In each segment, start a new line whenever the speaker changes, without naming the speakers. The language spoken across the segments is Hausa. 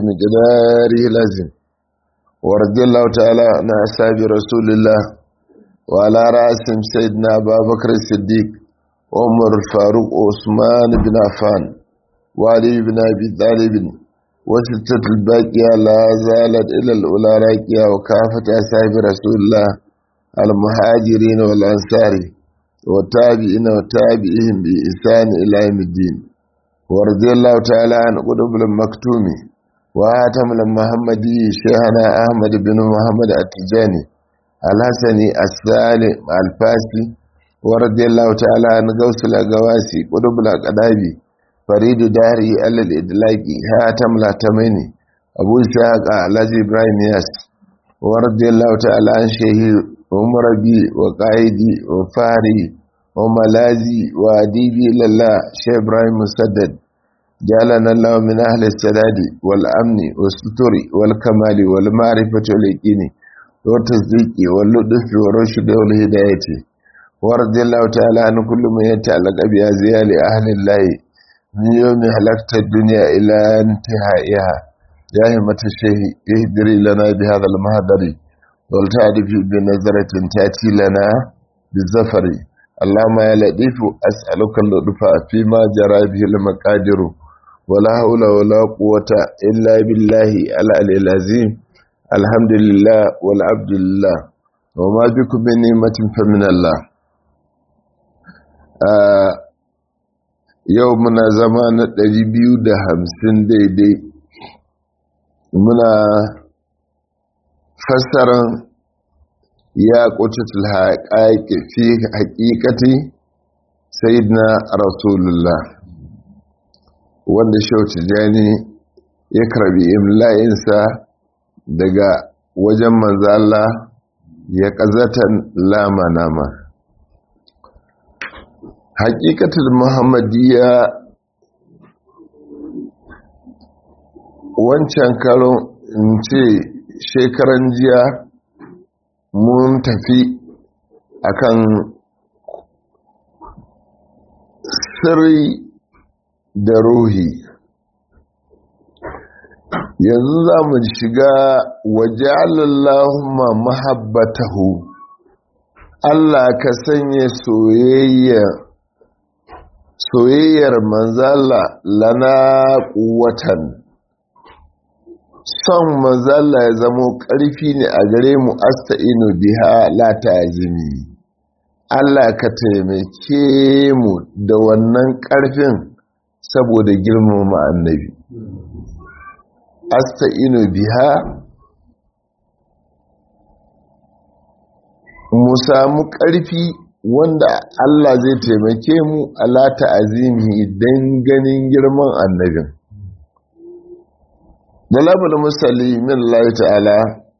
بمقداره لازم ورضي الله تعالى عن أصحاب رسول الله وعلى رأسهم سيدنا أبا بكر الصديق عمر الفاروق عثمان بن عفان وعلي بن أبي طالب وستة الباقية لا زالت إلى الأولى راكية وكافة أصحاب رسول الله المهاجرين والأنصار والتابعين وتابعهم بإحسان إلى يوم الدين ورضي الله تعالى عن قطب المكتوم وهاتم المحمدي شيخنا أحمد بن محمد التجاني الحسني السالم الفاسي ورضي الله تعالى عن غوث الأغواسي قطب الأقدابي فريد داري على الإدلاق هاتم الأتميني أبو إسحاق الحاج إبراهيم ياس ورضي الله تعالى عن شيخ ومربي وقائدي وفاري وملازي وأديبي لله شيخ إبراهيم مسدد جعلنا الله من أهل السداد والأمن والستر والكمال والمعرفة واليقين والتصديق واللطف والرشد والهداية ورضي الله تعالى عن كل من يتعلق بأزيال أهل الله من يوم هلكت الدنيا إلى انتهائها يا همة الشيخ اهدري لنا بهذا المهدر والتعرف بنظرة تأتي لنا بالزفر اللهم يا لطيف أسألك اللطف فيما جرى به المقادر ولا حول ولا قوة إلا بالله العلي العظيم الحمد لله والعبد لله وما بكم من نعمة فمن الله يومنا زمان 250 daidai muna fassarar ya ƙututul haƙaƙi fi haƙiƙati sayyidina rasulullah wanda Shehu Tijani ya karbi imla'insa daga wajen manzo Allah ya ƙazatan lama-nama haƙiƙatul muhammadiyya wancan karon in ce shekaran jiya mun tafi akan sirri da ruhi yanzu za mu shiga waje allahumma mahabbatahu Allah ka sanya soyayyar manzala lana quwwatan son manzala ya zamo ƙarfi ne a gare mu asta'inu biha la ta'zimi Allah ka taimake mu da wannan ƙarfin saboda girmama annabi asta'inu biha mu samu ƙarfi wanda Allah zai taimake mu ala ta'zimi dan ganin girman annabin dalabul musalli min Allah ta'ala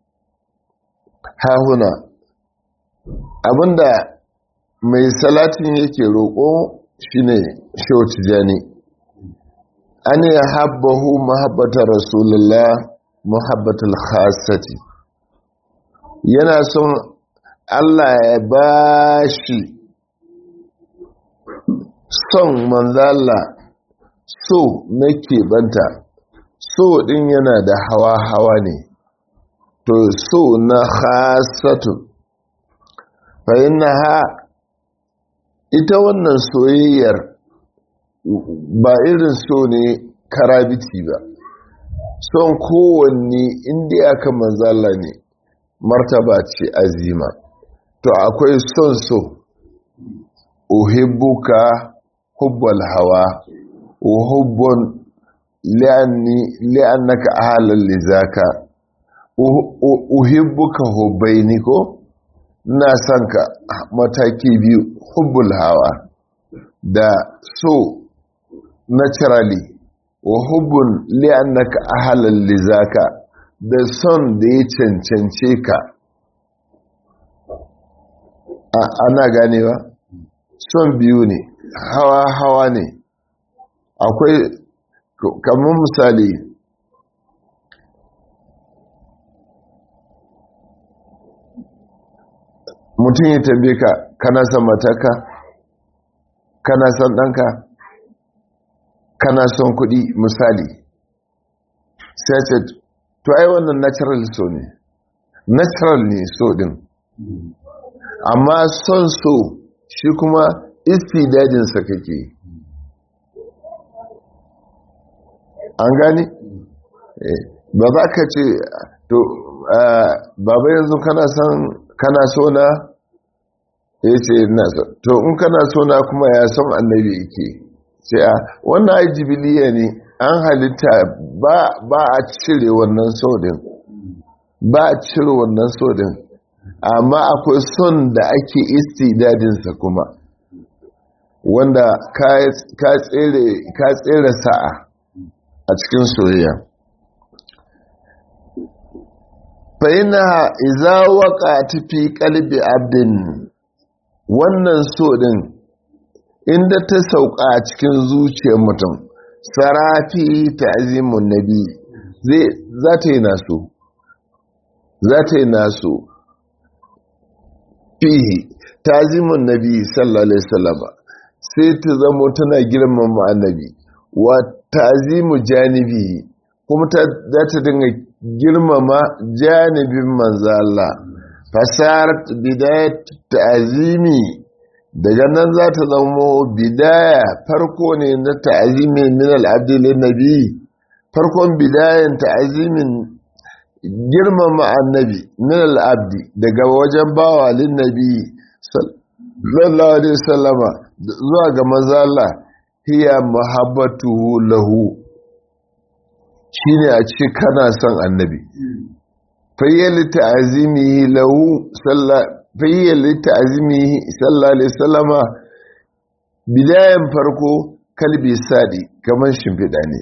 hahuna abinda mai salatin yake roƙo shine Shehu Tijani an ya habbahu mahabbatar rasulullah muhabbatul khassati yana son Allah ya bashi son manzala so nake banta so din yana da hawa ne to so na khassatu fa innaha ita wannan soyayyar ba irin so ne karabiti ba son kowanne inda aka manzala ne martaba ce azima to akwai son so uhibbuka hubbal hawa wa hubbun li'annaka ahalan lizaka uhibbuka hubbaini ko ina son ka mataki biyu hubbul hawa da so naturally wa hubbun li'annaka ahalan lizaka da son da ya cancance ka ana ganewa son biyu ne hawa ne akwai kamar misali mutum ya tambaye ka kana son mataka kana son ɗanka kana son kuɗi misali sai ce to ai wannan natural so ne, natural ne so din, amma son so shi kuma istidadinsa kake, an gani? Ba za ka ce to baba yanzu kana so na ya ce ina so, to in kana so na kuma ya son annabi yake sai a wannan ai jibiliya ne, an halitta ba a cire wannan so din, ba a cire wannan so din, amma akwai son da ake istidadinsa kuma wanda ka tsere sa'a a cikin soyayya. fa innaha idza waqa'at fi qalbi abdin, wannan so din inda ta sauka a cikin zuciyar mutum, sarafi ta'zimun nabi, za ta yi naso fihi ta'zimun nabi sallallahu alaihi wasallam, sai ta zamo tana girmama annabi, wa ta'zimu janibi, kuma za ta dinga girmama janibin manzo Allah. Fasarat bidayat ta'zimi, daga nan za ta zamo bidaya, farko ne na ta'zimi min al-abdi lin nabi, farkon bidayan ta'zimin girmama annabi min al-abdi daga wajen bawa lin nabi sallallahu alaihi wasallama zuwa ga manzo Allah, hiya mahabbatuhu lahu, shine a ce kana son annabi. fayyali ta'azimihi sallallahu alaihi wasallama, bidayan farko kalbi sadi kamar shimfiɗa ne,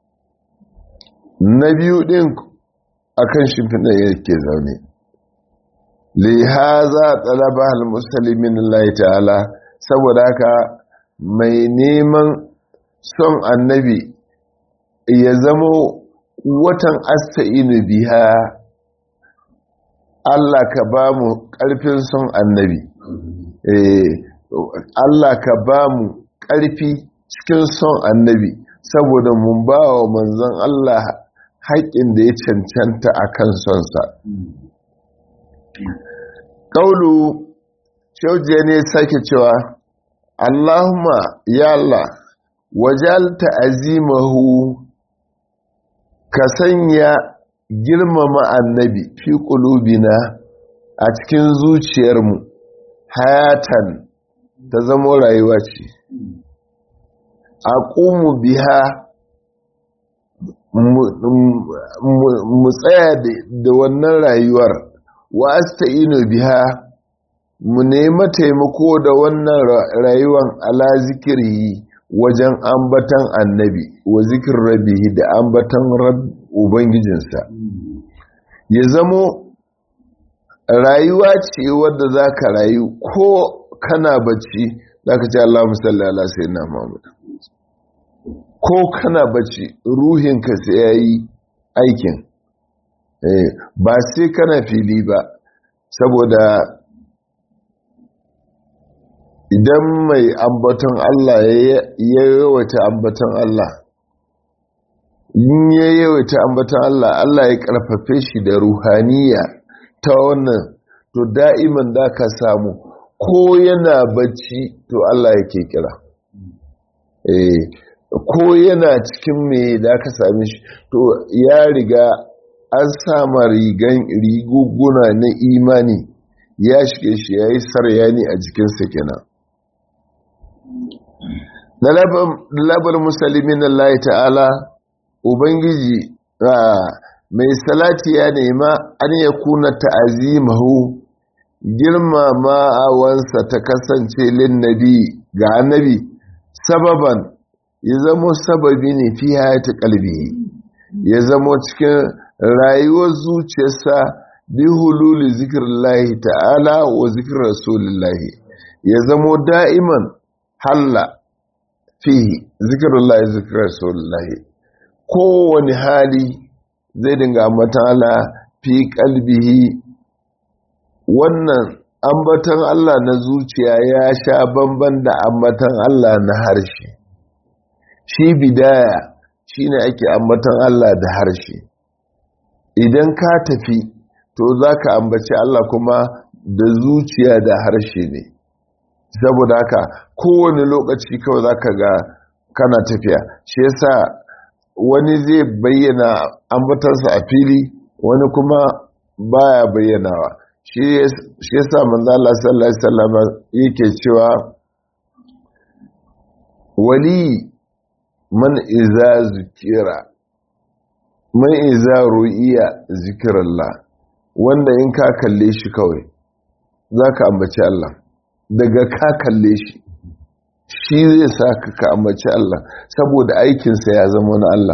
na biyu ɗin akan shimfiɗa yake zaune. lihaza talaba al-muslimin Allah ta'ala, saboda haka mai neman son annabi ya zamo watan asta'inu biha, Allah ka ba mu ƙarfin son annabi, Allah ka ba mu ƙarfi cikin son annabi, saboda mun ba wa manzon Allah haƙƙin da ya cancanta a kan sonsa. Ƙaulu shaujiya ne sake cewa, Allahumma ya Allah, wajal ta'azimahu, ka sanya girmama annabi fi qulubina a cikin zuciyarmu, hayatan ta zama rayuwa ce, aqumu biha, mu tsaya da wannan rayuwar, wa asta'inu biha, mu nema taimako da wannan rayuwar, ala zikiri wajen ambatan annabi, wa zikir rabbihi, da ambatan ubangijinsa. Ya zamo rayuwa ce wadda za ka rayu ko kana bacci za ka ce Allahumma salli ala sayyidina Muhammad, ko kana bacci ruhinka sai ya yi aikin, ba sai kana fili ba, saboda idan mai ambaton Allah ya yawaita ambaton Allah, in ya yawaita ambaton Allah, Allah ya karfafe shi da ruhaniya ta wannan, to da'iman da ka samu ko yana bacci to Allah yake kira, ko yana cikin me da ka same shi to ya riga an sama riguguna na imani ya shige shi, ya yi saryani a jikinsa kenan. na labar musulmin Allah ta'ala, Ubangiji mai salati ya nema an ya kuna ta'azimahu, girmamawansa ta kasance lin nabi ga annabi, sababan ya zamo sababi ne fi hayata kalbi, ya zamo cikin rayuwar zuciyarsa bi hululi zikrillahi ta'ala wa zikr rasulillahi, ya zamo da'iman halla fihi zikrullahi zikr rasulillahi, kowane hali zai dinga ambatan Allah fi kalbihi. Wannan ambatan Allah na zuciya ya sha bamban da ambatan Allah na harshe. Shi bidaya shine ake ambatan Allah da harshe. Idan ka tafi to zaka ambaci Allah kuma da zuciya da harshe ne. Saboda haka kowane lokaci kawai zaka ga kana tafiya. Shi yasa wani zai bayyana ambatarsa a fili, wani kuma baya bayyanawa. Shi yasa manzo Allah sallallahu alaihi wasallam yake cewa wali man iza zikira, man iza ru'iya zikrullah, wanda in ka kalle shi kawai zaka ambaci Allah. Daga ka kalle shi shi zai sa ka ambaci Allah, saboda aikinsa ya zama na Allah.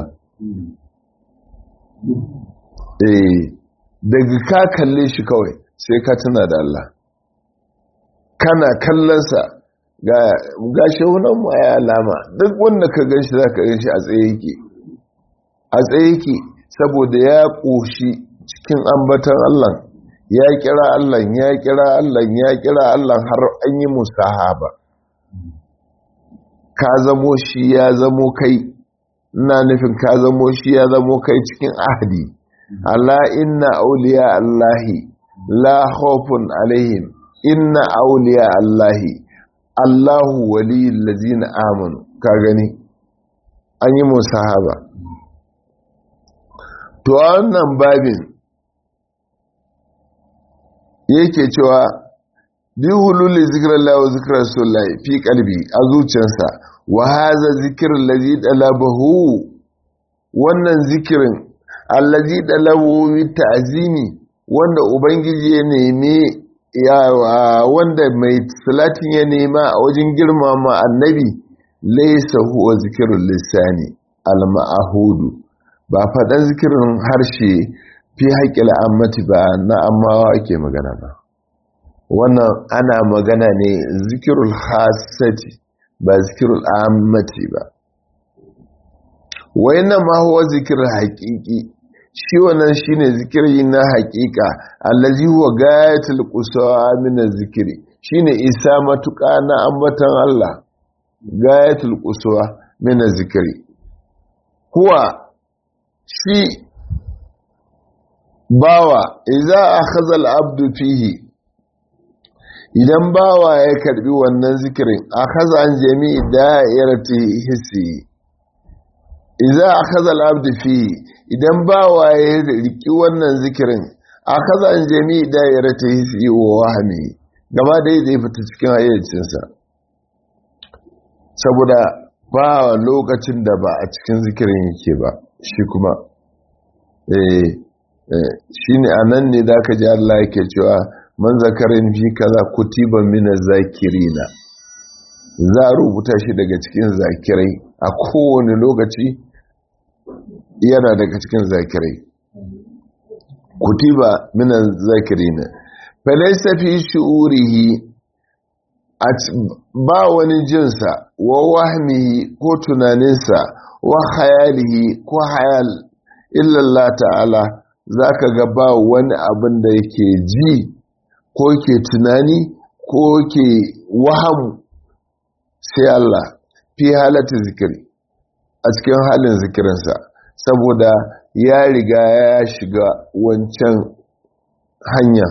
Daga ka kalle shi kawai sai ka tuna da Allah, kana kallonsa ga shaunan mu ya alama. Duk wanda ka gan shi za ka gan shi a tsaye yake, saboda ya ƙoshi cikin ambatan Allah, ya kira Allah, ya kira Allah, ya kira Allah, har an yi musahaba. Ka zamo shi ya zamo kai, ina nufin ka zamo shi ya zamo kai cikin ahadi. Ala inna auliya Allahi la khawfun alaihim, inna auliya Allahi Allahu waliyul ladzina amanu. Ka gani an yi musahaba. To wannan babin yake cewa bi hululi zikrillah wa zikr rasulillah fi qalbi, a zuciyarsa. Wa hadha zikrul ladzi dalabahu, wannan zikirin allazi dalabahu bi ta'zimi, wanda ubangiji ya neme, wanda mai salatin ya nema a wajen girmama annabi. Laysa huwa zikrul lisani al-ma'hudu, ba faɗan zikirin harshe fi haƙƙil ammati ba, na ammawa ake magana ba. Wannan ana magana ne zikirul hasati, ba zikirul ammati ba. Wayannan ma huwa zikirul haqiqi, shi wannan shine zikiri na haƙiƙa. Allazi huwa gayatul quswa min zikiri, shine isa matuƙa na ambatan Allah. Gayatul quswa min zikiri huwa shi bawa idza akhadha al-abdu fihi, idan bawa ya karbi wannan zikirin, akhadha an jami'i da'irati hissi. Idza akhadha al-abdu fihi, idan bawa ya riki wannan zikirin, akhadha an jami'i da'irati hissi wa wahmi, gaba dai zai fita cikin hayyacinsa. Saboda ba lokacin da ba a cikin zikirin yake ba, shi kuma shi ne a nan ne da ka ji Allah yake cewa man zakarin fi kaza kutiba min zakirina, za a rubuta shi daga cikin zakirai. A kowane lokaci yana daga cikin zakirai. Kutiba min zakirina falaysa fi shu'urihi, ba wani jinsa, wa wahmihi ko tunaninsa, wa khayalihi ko hayal, illallah ta'ala. Za ka ga ba wani abin da yake ji ko ke tunani ko ke wahamu sai Allah, fi halatta zikiri, a cikin halin zikirinsa, saboda ya riga ya shiga wancan hanya.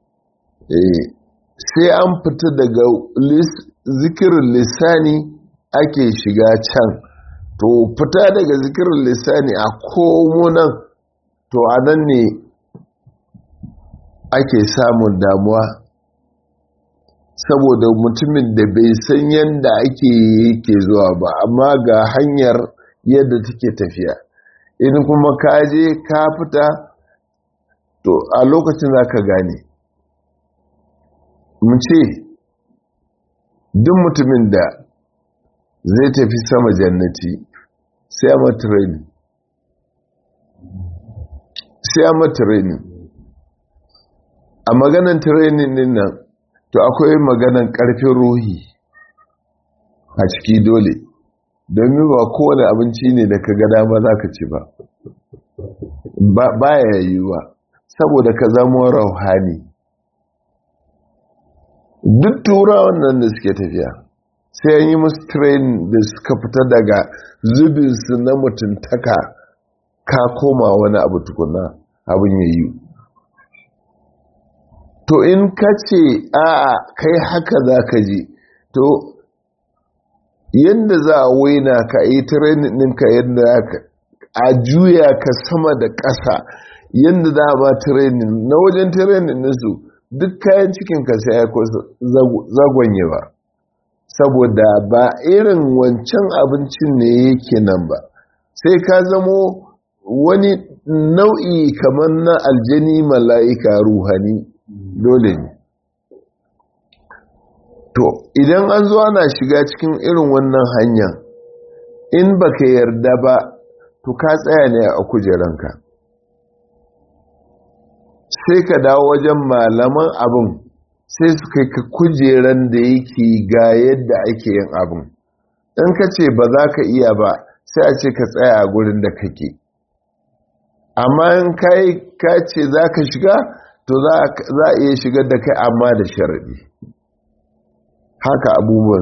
Sai an fita daga zikirin lisani ake shiga can. To fita daga zikirin lisani a komo nan, to a nan ne ake samun damuwa, saboda mutumin da bai san yadda yake zuwa ba, amma ga hanyar yadda take tafiya. In kuma ka je ka fita, to a lokacin za ka gane. Mun ce duk mutumin da zai tafi sama jannati sai a training. A maganan training din nan, to akwai maganan karfin ruhi a ciki dole, domin ba kowane abinci ne da ka ga dama za ka ci ba ya yiwuwa, saboda ka zama rauhani. Duk turawan nan da suke tafiya sai an yi musu training da suka fita daga zubinsu na mutuntaka ka koma wani abu tukuna abin ya yi. To in ka ce a'a kai haka za ka ji, to yadda za a waina ka yi training ɗinka yadda a juya ka sama da ƙasa yadda za a ba training na wajen training ɗinsu duk kayan cikinka sai ya kusa zagonye ba, saboda ba irin wancan abincin ne yake nan ba, sai ka zamo wani nau'i kamar na aljani mala'ika ruhani dole ne. To idan an zo ana shiga cikin irin wannan hanya in baka yarda ba to ka tsaya ne a kujeranka, sai ka dawo wajen malaman abin sai su kai ka kujeran da yake ga yadda ake yin abin. in ka ce ba za ka iya ba sai a ce ka tsaya a gurin da kake, amma in ka ce za ka shiga to za a iya shigar da kai amma da sharaɗi. haka abubuwan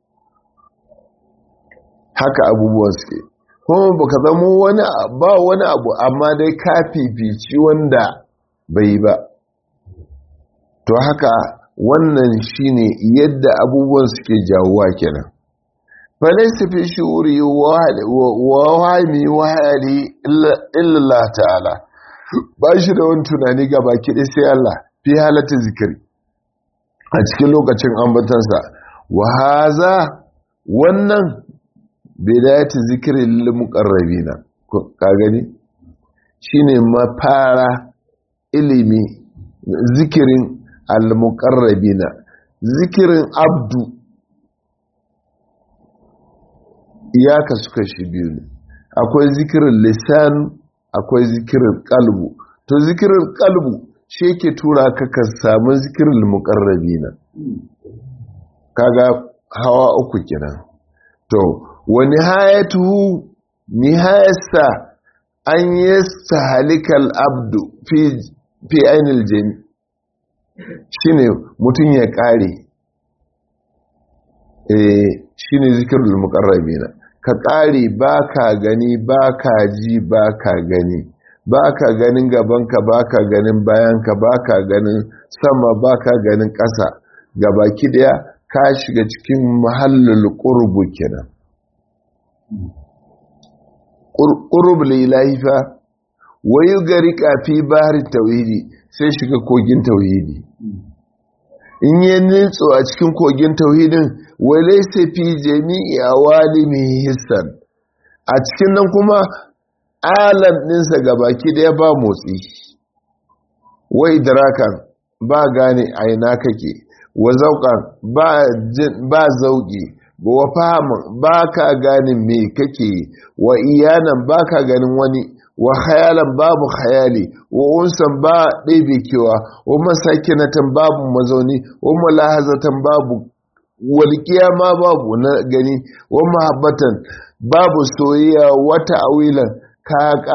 suke kuma baka zama wani abu amma dai ka fifici wanda bai ba. to haka wannan shine yadda abubuwan suke jawuwa kenan. falaisa fi shi'uri wa wahami wa hali illa ta'ala, ba shi da wani tunani ga baki ɗaya sai Allah fi halatta zikiri a cikin lokacin ambatansa. wa haza wannan bidayati zikri lil muqarrabina, ka gani shine mafara ilimi zikirin al muqarrabina. zikirin abdu ya kasu kashi biyu ne, akwai zikirin lisan akwai zikirin kalbu. to zikirin kalbu shi yake tura ka samu zikirin muqarrabina, kaga hawa uku kenan. to wa nihayatuhu nihayasa an yastahalikal abdu fi ainil jami, shine mutun ya kare shine zikrul muqarrabina, ka kare baka gani baka ji baka gani, baka ganin gabanka baka ganin bayanka baka ganin sama baka ganin ƙasa, gabaki daya ka shiga cikin mahallul qurbu kenan. qurb lillahi fa wayu garika fi bahri tauhidi, sai shiga kogin tauhidi. in yi nitso a cikin kogin tauhidin walaysa fi jami'i awalimi hissan, a cikin nan kuma alam ɗinsa gabaki daya ba motsi, wai darakan ba gane aina kake, wa zauqan ba zauki, wa fahimin ba ka ganin me kake, wa iyanan ba ka ganin wani, wa khayalan babu khayali, wa unsan ba ɗaibekewa, wa masakinatan babu mazauni, wa mulahazatan babu walƙiya ma babu na gani, wa mahabbatan babu soyayya, wata awilan ka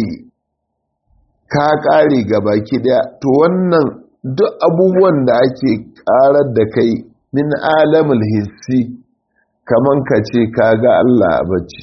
ƙare gabaki ɗaya. to wannan duk abubuwan da ake ƙarar da kai min alamul hissi, kaman ka ce ka ga Allah a bacci,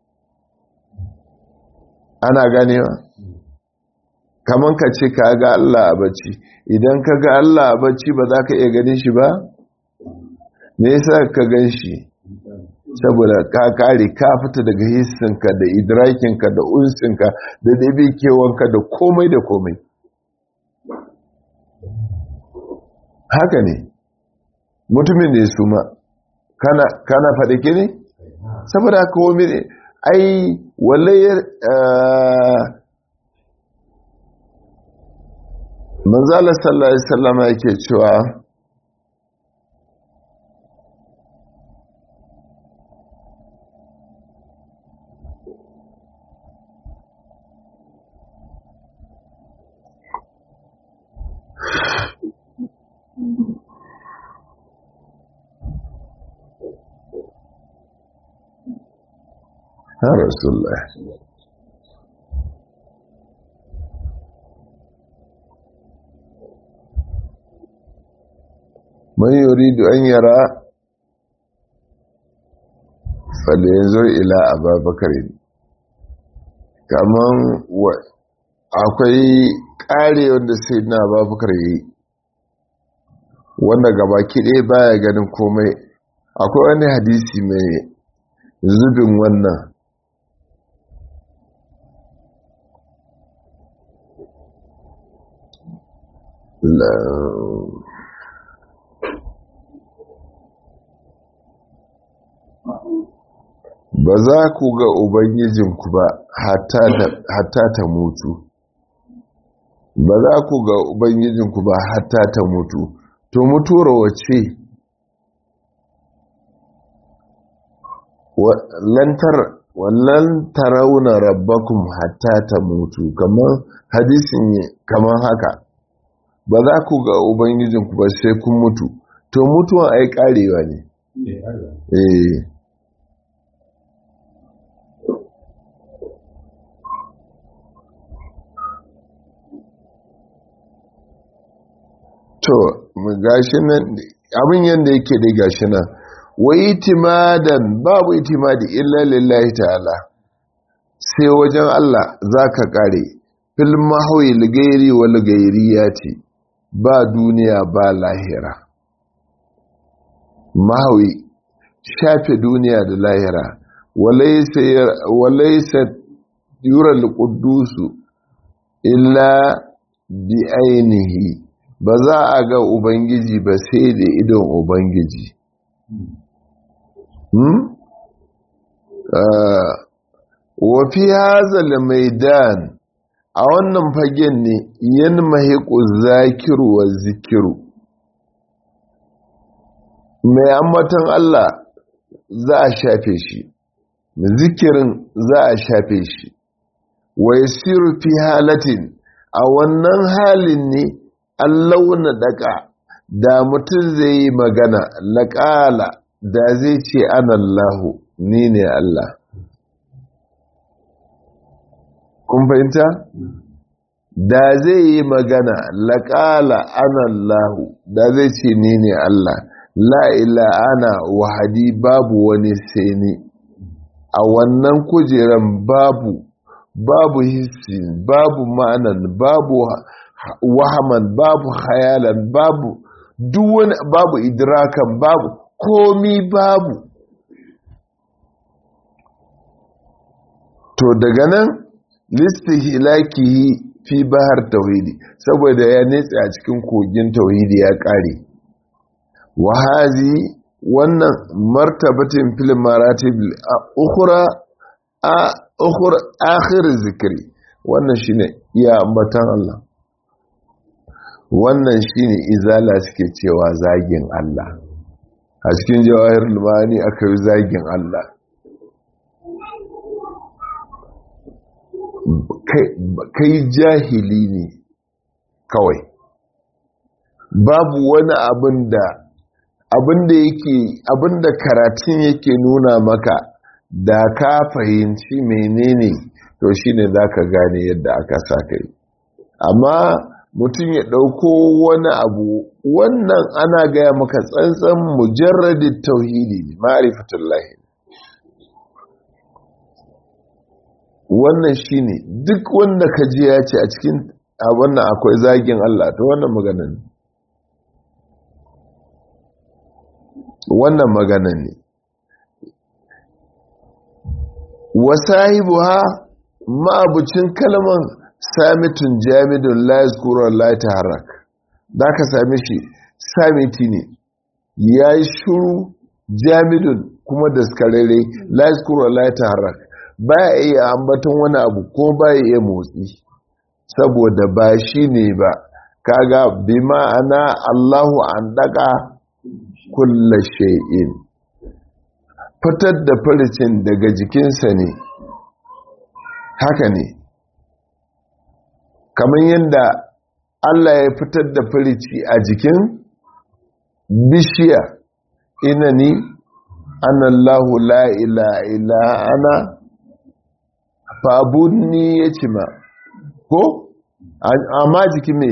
ana ganewa? kaman ka ce ka ga Allah a bacci. idan ka ga Allah a bacci ba za ka iya ganin shi ba? me yasa ka gan shi? saboda ka kare, ka fita daga hissinka da idrakinka da unsinka da dabekewanka da komai da komai. haka ne mutumin da ya suma kana faɗake ne? saboda haka wani ne ai walayar manzala sallallahu alaihi wasallam yake cewa ya Rasulullah man yuridu an yara falle yanzu ila ababakar kaman akwai ƙare wanda sai na ababakar yi wanda gabaki ɗaya baya ganin komai. Akwai wani hadisi mai zubin wannan ba za ku ga ubangijinku ba hatta ta mutu, ba za ku ga ubangijinku ba hatta ta mutu. To mutuwar wace? wallan tarauna rabbakum hatta ta mutu, kamar hadisin kamar haka, ba za ku ga ubangijinku ba sai kun mutu. To mutuwan ai karewa ne. To gashi nan abin yanda yake dai gashi nan, wa itimadan babu itimadi illa lillahi ta'ala, sai wajen Allah zaka kare. Fil mahwi ligairi wal gairiyati, ba duniya ba lahira. Mahwi shafe duniya da lahira. Walaysa yura al-quddus illa bi ainihi, ba za a ga ubangiji ba sai da idon ubangiji. Wa fi hazal maidan, a wannan fagen ne yan mahiqu zakiru wa zikiru, mai ambatan Allah za a shafe shi, zikirin za a shafe shi. Wa yasiru fi halatin, a wannan halin ne Allah na daka, da mutum zai yi magana laƙala, da zai ce anallahu, ni ne Allah. Kun fahimta? Da zai yi magana laƙala anallahu, da zai ce ni ne Allah. La ila ana wahadi, babu wani sai ni. A wannan kujeran babu hissi, babu ma'anan, babu wahaman, babu hayalan, babu duwani, babu idrakan, babu komi, babu. To daga nan listihilakihi fi bahar tauhidi, saboda ya nitsa a cikin kogin tauhidi ya kare. Wahazi wannan martabatin fil maratib ukhra akhir zikri, wannan shine iya ambatan Allah. Wannan shine izala suke cewa zagin Allah. A cikin jawahirul ma'ani akai zagin Allah. Kai jahili ne kawai, babu wani abinda karatun yake nuna maka, da ka fahimci menene to shine zaka gane yadda aka sa kai. Amma mutum ya ɗauko wani abu, wannan ana gaya maka tsantsan mujarradin tauhidi, ma'rifatullahi. Wannan shine duk wanda ka ji ya ce a cikin wannan akwai zagin Allah, to wannan magana ne. Wasahibuha, ma'abucin kalman samitun jamidun la yazkuru la taharrak, da ka same shi samiti ne, yayi shuru, jamidun kuma daskararre, la yazkuru la taharrak, baya iya ambaton wani abu ko baya iya motsi, saboda ba shi ne ba. Kaga bi ma'ana Allahu an daka kulla shay'in, fitar da farcin daga jikinsa ne, haka ne, kamar yadda Allah ya fitar da farci a jikin bishiya, inani anallahu la ilaha illa ana fa'budni, ya ce ma ko amma jiki me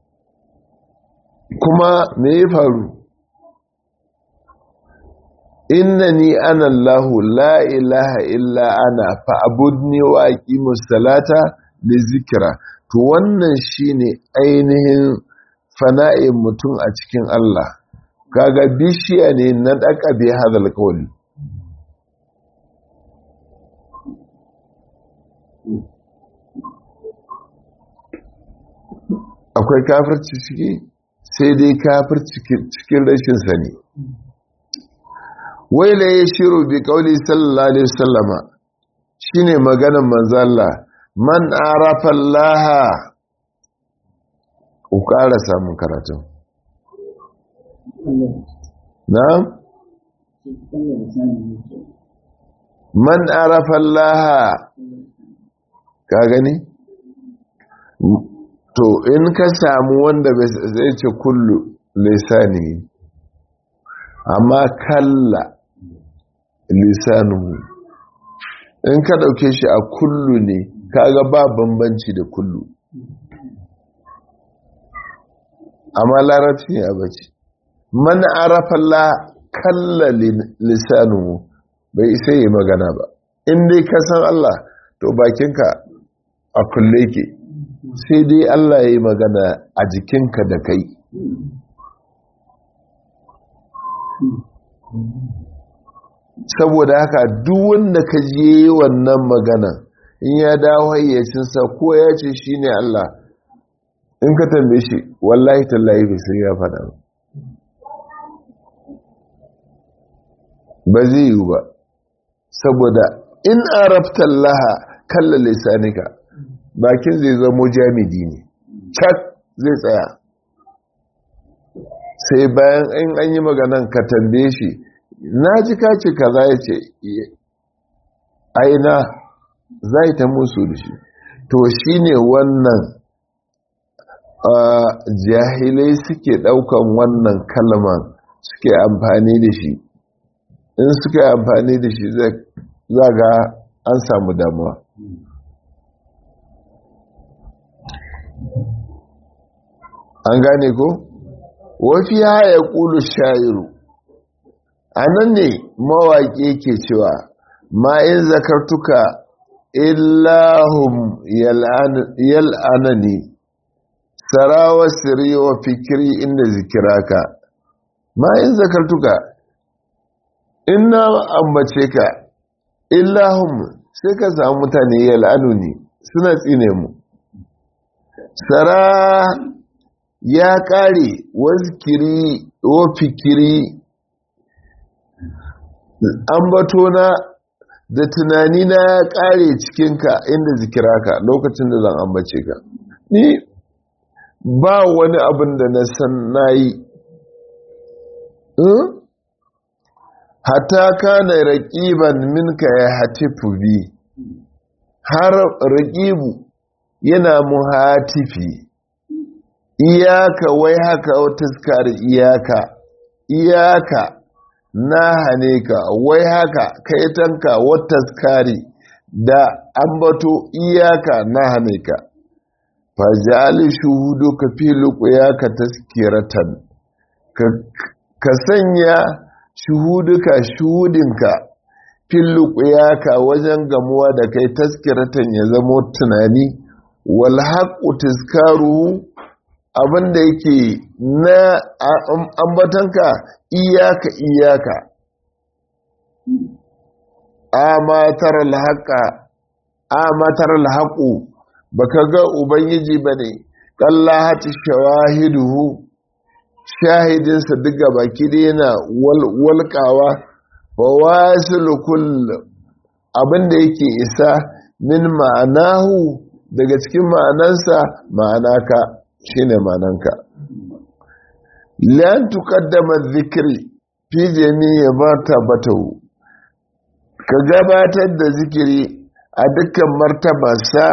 kuma me ya faru? innani ana Allah la ilaha illa ana fa'budni wa aqimus salata li zikra. To wannan shine ainihin fana'in mutum a cikin Allah. Kaga bishiya ne na daka bi hadal qawli. Akwai kafirci ciki, sai dai kafirci cikin rashin sani. Waila ya shiru bi kauli sallallahu alaihi wasallama shine maganar manzo Allah, man arafa Allah, ku ƙara samun karatun. Na'am? Man arafa Allah, ka gani? To in ka samu wanda zai ce kullu lisani, amma kalla lisanuhu, in ka dauke shi a kullu ne kaga ba bambanci da kullu, amma larabci ne a bace. Man arafa la kalla lisanuhu, bai isa yi magana ba. In dai ka san Allah to bakinka a kulle ke, sai dai Allah ya yi magana a jikinka da kai. Saboda haka duk wanda ka je wannan magana in ya dawo hayyacinsa ko ya ce shi ne Allah, in ka tambaye shi wallahi tallahi bai sai ya faɗa ba zai yi ba. Saboda in arafta Allah kalla lisanika, bakin zai zamo jamidi ne, cak zai tsaya. Sai bayan in an yi maganan ka tambaye shi, na ji kace kaza, ya ce aina zai ta musu da shi. To shi ne wannan jahilai suke ɗaukan wannan kalman suke amfani da shi. In suka yi amfani da shi za ga an samu damuwa. An gane ko? Wafi ya ƙulu sha'iru, a nan ne mawaƙi ke cewa ma'in zakartuka illahum yal'anani sarawa siri wa fikiri inda zikiraka. Ma'in zakartuka, ina ambace ka illahum, sai ka samu mutane yal'anuni suna tsine mu. Sara ya ƙare wazkiri wa fikiri, ambatona da tunanina ya ƙare cikinka inda zikiraka, lokacin da zan ambace ka. Ni ba wani abin da na san na yi. Hata kana raƙiban minka ya hatifu bi, har raƙibu yana muhatifi. Iyaka wai haka wata skari iyaka na hane ka, wai haka kaitanka wata skari da ambato iyaka na hane ka. Fajali shuhudu ka fi luƙuyaka taskiratan, ka sanya shuhudinka fi luƙuyaka wajen gamuwa da kai taskiratan ya zamo tunani, wal haqqu tazkaruhu, abinda yake na ambatanka iyaka amatar alhaƙu, baka ga ubangiji bane kallahati shawahiduhu, shahidinsa duka baki da yana walƙawa, wa wasilu kull, abinda yake isa min ma'anahu, daga cikin ma'anansa ma'anaka shine ma'ananka. Lan tuqaddama dhikri fi jami'i martabatihi, ka gabatar da zikiri a dukkan martabarsa.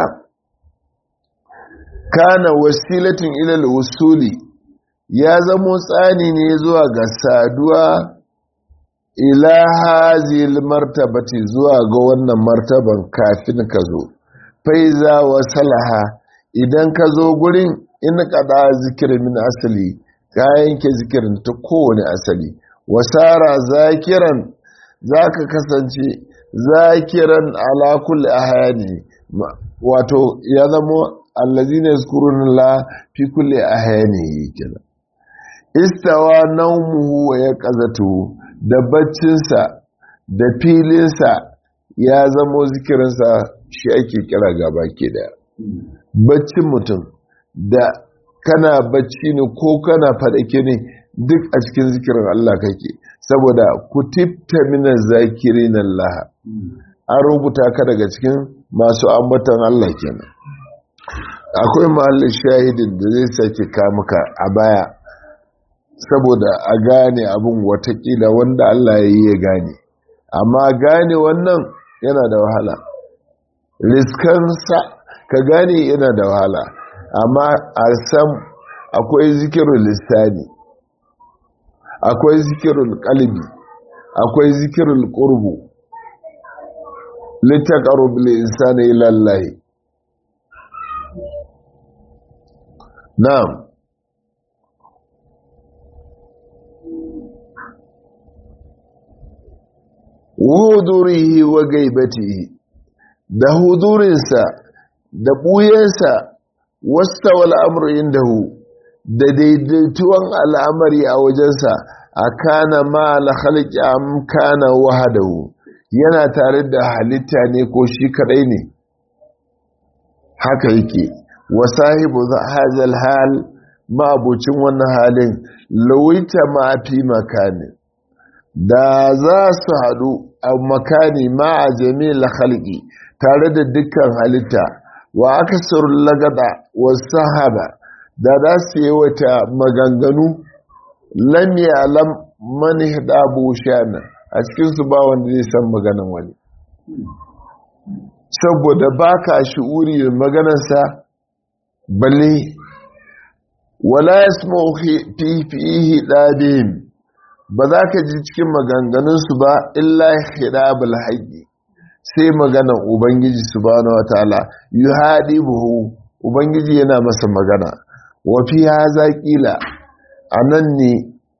Kana wasilatin ila al-usuli, ya zamo tsani ne zuwa ga saduwa ila hazil martabati, zuwa ga wannan martaban kafin ka zo. Faiza wa salaha, idan ka zo gurin in kada zikirin min asali, ka yanke zikirin ta kowane asali. Wasara zakiran, za ka kasance zakiran ala kulli ahani wato ya zama allazina yazkuruna fi kulli ahani kenan istawa naumuhu wa yaqazatu da baccinsa da filinsa ya zamo zikirinsa shi ake kira gaba ke da baccin mutum da kana bacci ne ko kana faɗake ne duk a cikin zikirin Allah kake saboda kutibta minaz zakirin Allah an rubuta ka daga cikin masu ambatan Allah kenan akwai mahallin shahidin da zai sake kamuka a baya saboda a gane abin watakila wanda Allah ya yi ya gane amma gane wannan yana da wahala riskansa ka gane yana da wahala amma a san akwai zikirul lissani akwai zikirul qalbi akwai zikirul qurbu litaqarrub lil insani ila Allah na'am hudurihi wa gaibatihi da hudurinsa da buyensa wasta wal amru indahu da daidaituwan al'amari a wajensa a kana ma la khalqi am kana wahdahu yana tare da halitta ne ko shi kadai ne haka yake wa sahibu hadha hal ma abucin wannan halin lawita ma fi makani da za su haɗu a makani ma a jami'in khalqi tare da dukkan halitta wa akasarul lagada wa sahaba da za su yi wata maganganu lam ya'lam man hadabu shana a cikin su ba wanda zai san maganan wani saboda baka shi'uri da maganarsa balle wala yasma'u fihi dabim ba za ka ji cikin maganganunsu ba illa hidabul haqqi sai maganan ubangiji subhanahu wataala yuhadibuhu ubangiji yana masa magana wa fi hadha qila anan ne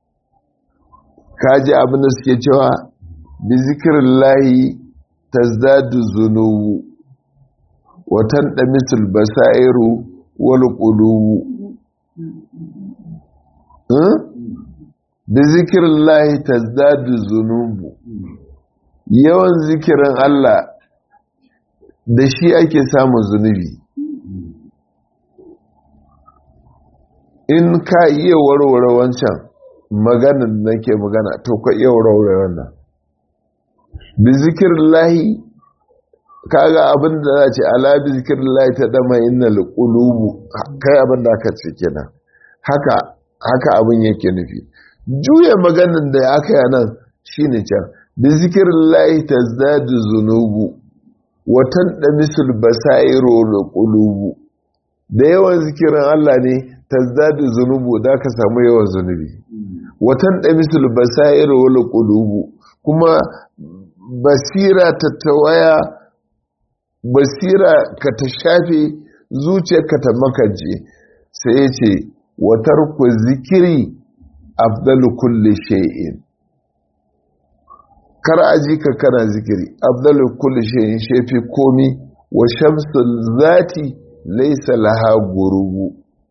kaji abin da suke cewa bi zikrillahi tazdadu zunubu wa tandamisul basairu wal qulubu bi zikrillahi tazdadu zunubu yawan zikirin Allah da shi ake samun zunubi in ka iya warware wancan maganin da nake magana to ka iya warware wannan bi zikrillahi kaga abin da za ce ala bi zikrillahi ta dama innal qulubu kai abin da aka ce kenan haka abin yake nufi juya maganin da aka yi nan shine can bi zikrillahi tazdadu zunubu wa tandamisul basairu wal qulubu da yawan zikirin Allah ne tazdadu zunubu da ka samu yawan zunubi wa tandamisul basairu wal qulubu kuma basira ta tawaya basira ka ta shafe zuciyarka ta makaje sai yace wa tarku zikiri afdalu kulli shay'in kar aji ka kana zikiri afdalu kulli shay'in shafi komi wa shamsul zati laysa laha gurubu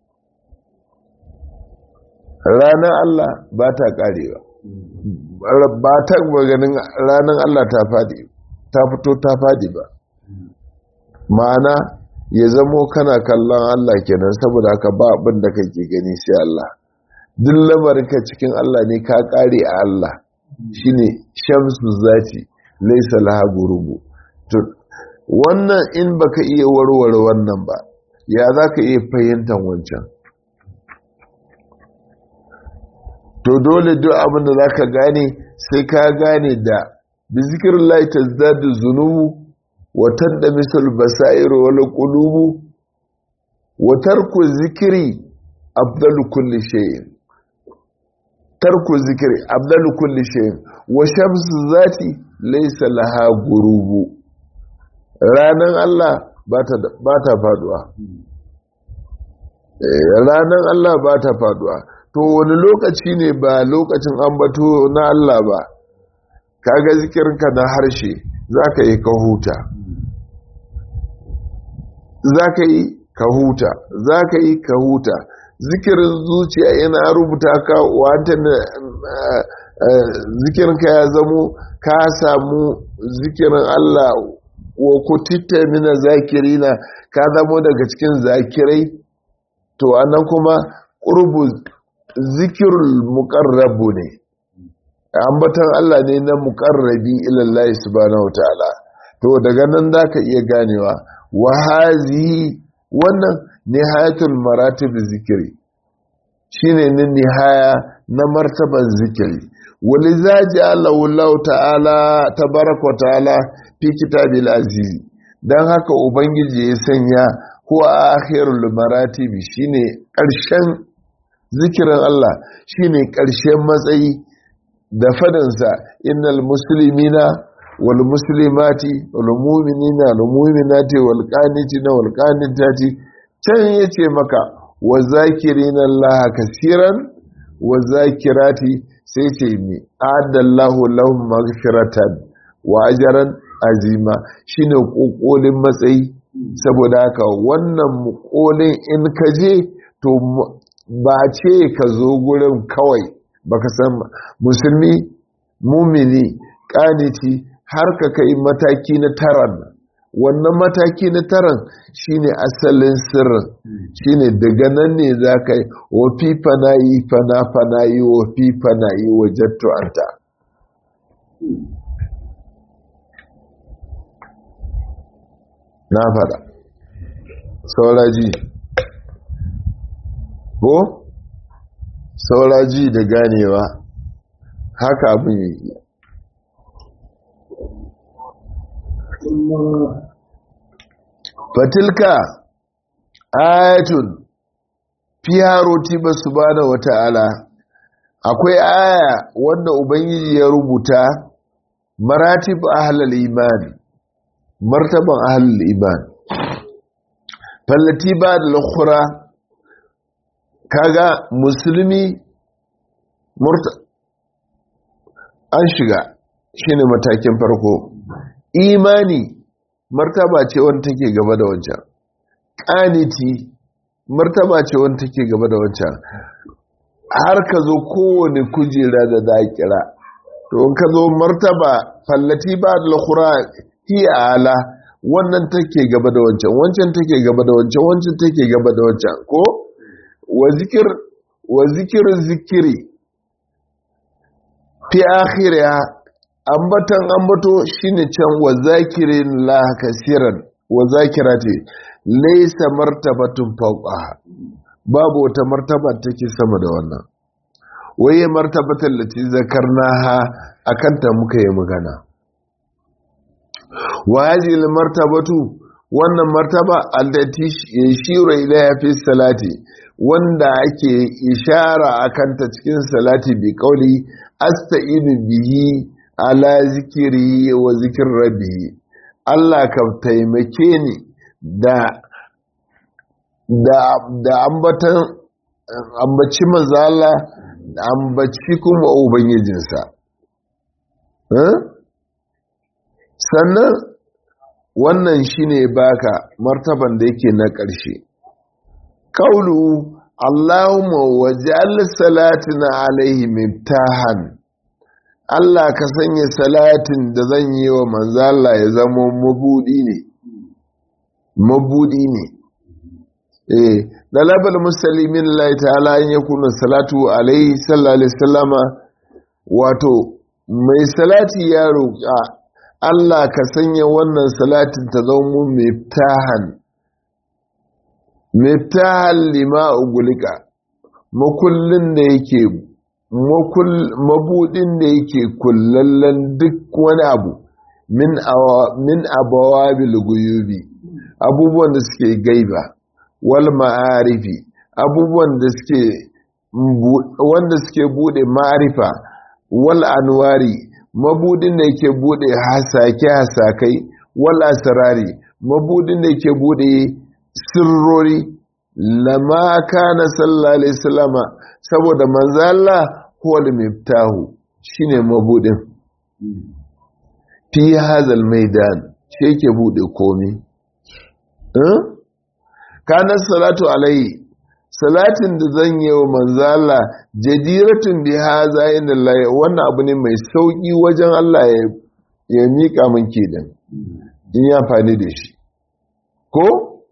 ranar Allah ba ta karewa ba ta maganin ranar Allah ta fadi ta fito ta fadi ba ma'ana ya zamo kana kallon Allah kenan saboda haka ba abin da kake gani sai Allah duk lamarinka cikin Allah ne ka kare a Allah shine shamsu zati laysa laha gurubu to wannan in baka iya warware wannan ba ya zaka iya fahimtar wancan to dole duk abin da zaka gane sai ka gane da bi zikrillahi tazdadu zunubu wa tandamisul basairu wal qulubu wa tarku zikri afdalu kulli shay'in tarku zikri afdalu kulli shay'in wa shamsu zati laysa laha gurubu ranan Allah ba ta faduwa ranan Allah ba ta faduwa to wani lokaci ne ba lokacin ambato na Allah ba kaga zikirinka na harshe zaka yi ka huta, zaka yi ka huta, zaka yi ka huta. Zikirin zuciya yana rubuta ka wata zikirinka ya zamo ka samu zikirin Allah wa kutitta mina zakirina, ka zamo daga cikin zakirai. To anan kuma qurbu zikirul muqarrabu ne, ambatan Allah ne na muqarrabi ila Allah subhanahu wataala. To daga nan zaka iya ganewa wa hazihi, wannan nihayatul maratib zikiri, shine ne nihaya na martaban zikiri. waliza ja'alahu Allah ta'ala tabaraka wa ta'ala fi kitabil aziz, dan haka ubangiji ya sanya huwa akhirul maratib, shine karshen zikirin Allah, shine karshen matsayi da fadansa innal muslimina wal muslimati wal mu'minina wal mu'minati wal qanitina wal qanitati, can yace maka wa zakirina Allah kaseeran wa zakirati, sai ce ni adallahu lahum maghfiratan wa ajran azima, shine kokolin matsayi. Saboda haka wannan mukolin in ka je to ba ce ka zo gurin kawai baka san musulmi mumini kaniti har ka kai mataki na taran. Wannan mataki na taran shine asalin sirrin, shine daga nan ne za ka yi wa fi fanayi fanayi wa fi fanayi wajattu anta. Na fada sauraji ko sauraji da ganewa haka abin yi. Fatilka ayatun fiha rutiba subhanahu wata'ala, akwai aya wanda ubangiji ya rubuta maratib ahlul iman, martaban ahlul iman. Fallati ba da lukhura, kaga musulmi an shiga shine matakin farko. Imani martaba ce wanda take gaba da wancan, ƙaniti martaba ce wanda take gaba da wancan, har ka zo kowane kujera da za a kira. To in ka zo martaba fallati ba da lukhura hiya ala, wannan take gaba da wancan, wancan take gaba da wancan, wancan take gaba da wancan, ko wa zikir zikiri fi akhiriha, ambato shine can wa zakirin la kasiran wa zakirati laysa martabatun fawqa, babu wata martaba take sama da wannan. waye martabatul lati zakarnaha, akanta muka yi magana. wa hadhihi martabatu, wannan martaba allati yashiru ilayha fi salati, wanda ake ishara akanta cikin salati bi qauli asta'inu bihi ala zikiri wa zikir rabbi, Allah ka taimake ni da ambatan ambaci manzo Allah, ambaci kuma ubangijinsa. Sannan wannan shine baka martaban da yake na ƙarshe. Qaulu Allahumma waj'al salatina alaihi miftahan, Allah ka sanya salatin da zan yi wa manzo Allah ya zama mabudi ne. Dalabal muslimin Allah ta'ala an yakuna salatu alaihi sallallahu alaihi wasallama, wato mai salati ya roƙa Allah ka sanya wannan salatin ta zama miftahan lima ugulika, makullin da yake mabudin da yake kullallen duk wani abu min abawabil guyubi, abubuwan da suke gaiba, wal ma'arifi, abubuwan da suke bude ma'arifa, wal anwari, mabudin da yake bude hasakai, wal asrari, mabudin da yake bude sirrori. Lama kana sallallahu alaihi wasallama, saboda manzo Allah huwal miftahu, shine mabudin. fi hazal maidan shi yake bude komai kana salatu alaihi salatin da zan yi wa manzala jadiratun bi haza inda Allah wannan abu ne mai sauki wajen Allah ya mika min kenan in ya fani da shi ko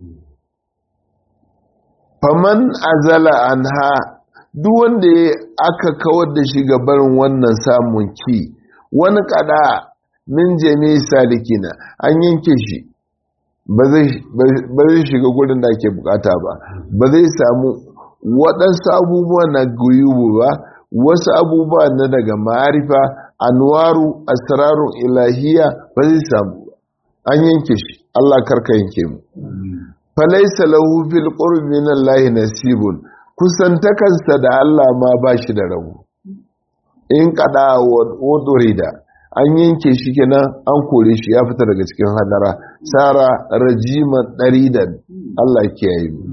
faman azala anha duk wanda aka kawar da shi ga barin wannan samun ki wani kada min jami'i salikina an yanke shi ba zai shiga gurin da ake bukata ba zai samu waɗansu abubuwa na guyubu ba wasu abubuwa na daga ma'arifa anwaru asrarun ilahiya ba zai samu an yanke shi Allah karka yanke mu falaisa lahu fil qurbi min Allah nasibun kusantakansa da Allah ma ba shi da rabu in kada wadurida an yanke shi kenan an kore shi ya fita daga cikin hadara sara rajiman daridan Allah kiyaye mu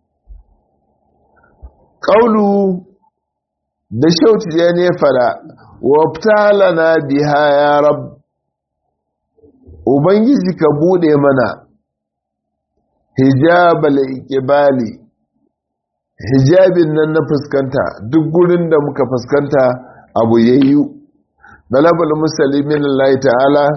qaulu da shauti ya ne fara wabtalana biha ya rab ubangiji ka bude mana hijabal iqbali hijabin nan na fuskanta duk gurin da muka fuskanta abu yayyu dalabal muslimin Allah ta'ala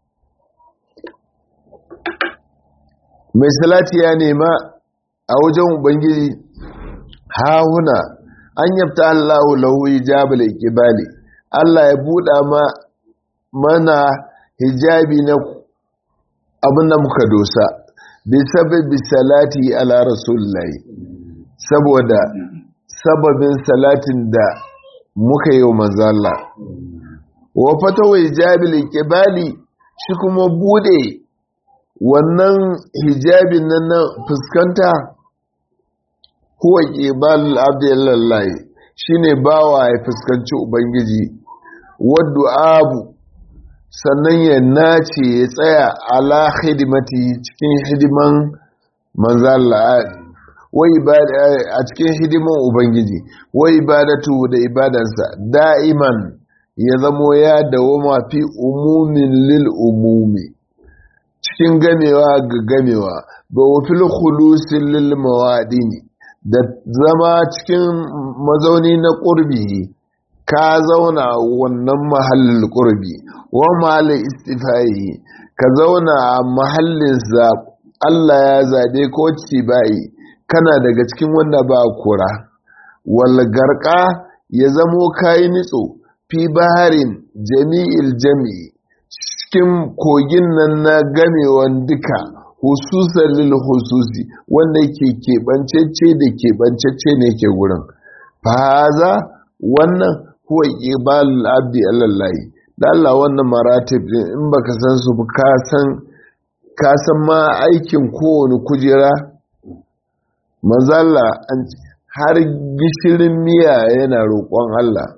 mai salati ya nema a wajen ubangiji hauna an yabta Allahu lahu hijabal iqbali Allah ya buɗa mana hijabi na abinda muka dosa bi sababi salati ala rasulullahi saboda sababin salatin da muka yi wa manzo Allah wa fatawa hijabil iqbali shi kuma bude wannan hijabin nan na fuskanta huwa iqbalul abdi lillahi shine bawa ya fuskanci ubangiji waddu'abu sannan ya nace ya tsaya ala khidmati cikin hidiman manzo Allah a cikin hidiman ubangiji wa ibadatu da ibadansa da'iman ya zamo ya dawoma fi umumin lil umumi cikin gamewa ga gamewa ba wa fil khulusin lil mawadini da zama cikin mazauni na qurbi ka zauna wannan mahallin qurbi wa mahallin istifai ka zauna a mahallin Allah ya zabe ko ci bai kana daga cikin wanda ba kura wal garqa ya zamo kai nitso fi baharin jami'il jami'i cikin kogin nan na gamewan duka hususan lil hususi wanda ke keɓancece da keɓancece ne ke gurin fahaza wannan huwa iqbalul abdi alallahi da Allah wannan maratib din in baka san su ka san ma aikin kowane kujera manzalla har gishirin miya yana roƙon Allah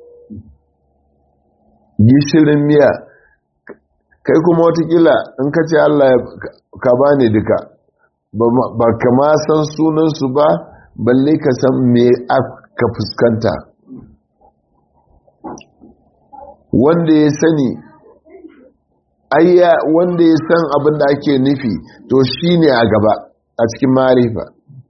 gishirin miya kai kuma watakila in ka ce Allah ka bani duka ba ka ma san sunansu ba balle ka san me aka fuskanta wanda ya sani wanda ya san abin da ake nufi to shine a gaba a cikin marifa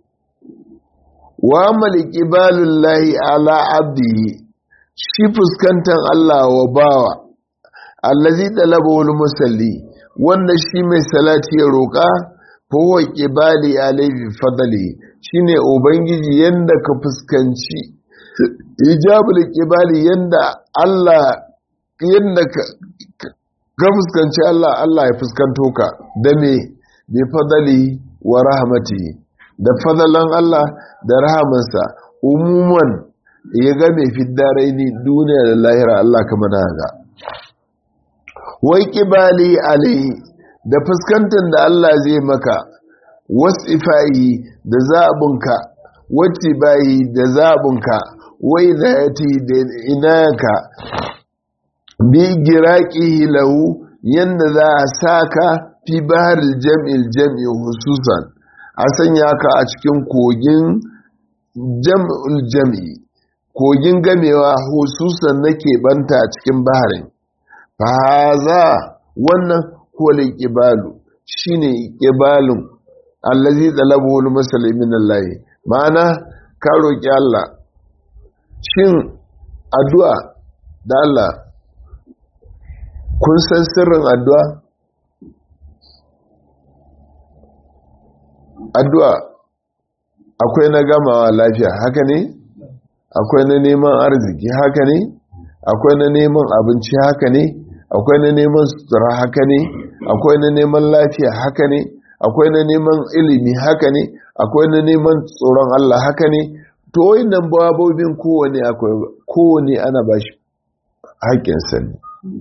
wa maliki balullahi ala abdihi shi fuskantar Allah wa bawa allazi talabul musalli wanda shi mai salati ya roƙa fa huwa qibali alayhi fadli shine ubangiji yanda ka fuskanci ijabul qibali yanda Allah yanda ka fuskanci Allah ya fuskanto ka da me bi fadli wa rahmati da fadalan Allah da rahamansa umuman ya ga mai fiddaraini duniya da lahira Allah kama da haka wai kibali alai da fuskantar da Allah zai maka wasifayi da zabunka wacce bayi da zabunka wai zayati da inaka bi giraqihi lahu yanda za a saka fi baharil jam'i hususan a sanya ka a cikin kogin jam'ul jam'i kogin gamewa hususan na keɓanta cikin baharin faza wannan kolin ibalu shine ibalun allazi talabu lil muslimin Allah ma'ana ka roki Allah shin addu'a da Allah kun san sirrin addu'a akwai na gamawa lafiya haka ne akwai na neman arziki haka ne akwai na neman abinci haka ne akwai na neman sutura haka ne akwai na neman lafiya haka ne akwai na neman ilimi haka ne akwai na neman tsoron Allah haka ne to wayannan babobin kowane ana bashi haƙƙinsa ne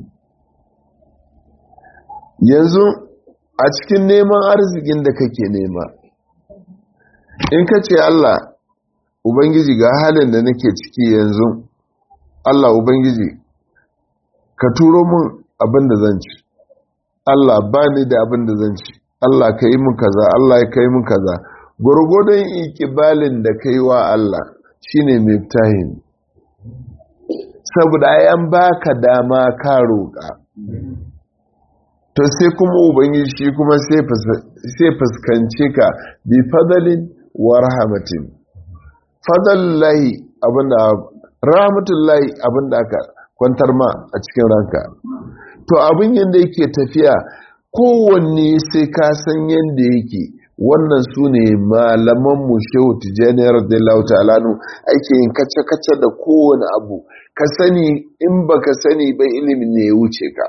yanzu a cikin neman arzikin da kake nema in ka ce Allah Ubangiji ga halin da nake ciki yanzu Allah Ubangiji ka turo min abin da zan ci Allah ba ni da abin da zan ci Allah ka yi min kaza Allah ya kai min kaza gurgudun ikibalin da kai wa Allah shine miftahin saboda ayan baka dama ka roƙa to sai kuma Ubangiji shi kuma sai fuskance ka bi fadalin wa rahmatin fadallahi abinda rahmatullahi abinda aka kwantar ma a cikin ranka to abin yanda yake tafiya kowanne sai ka san yanda yake wannan su ne malaman mu shehu tijjani radiyallahu ta'ala nu ake yin kace-kace da kowane abu ka sani in baka sani ba ilimin ne ya wuce ka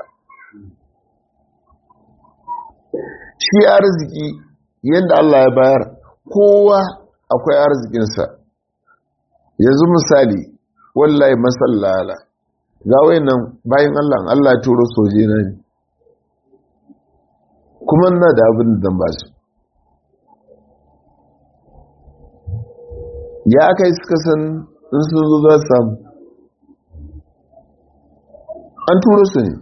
shi arziki yanda Allah ya bayar kowa akwai arzikinsa yanzu misali wallahi masallala ga wayannan bayan Allah ya turo soje na ne kuma ina da abin da zan ba su ya kai suka san in sun zo za su samu an turo su ne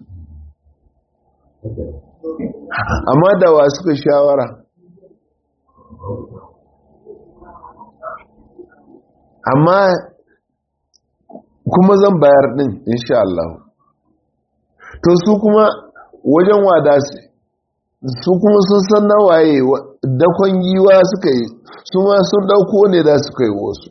amma da wa suka shawara amma kuma zan bayar din insha Allah to su kuma wajen wada su kuma sun san nawaye dakon giwa suka yi su ma sun dauko ne da suka yi wasu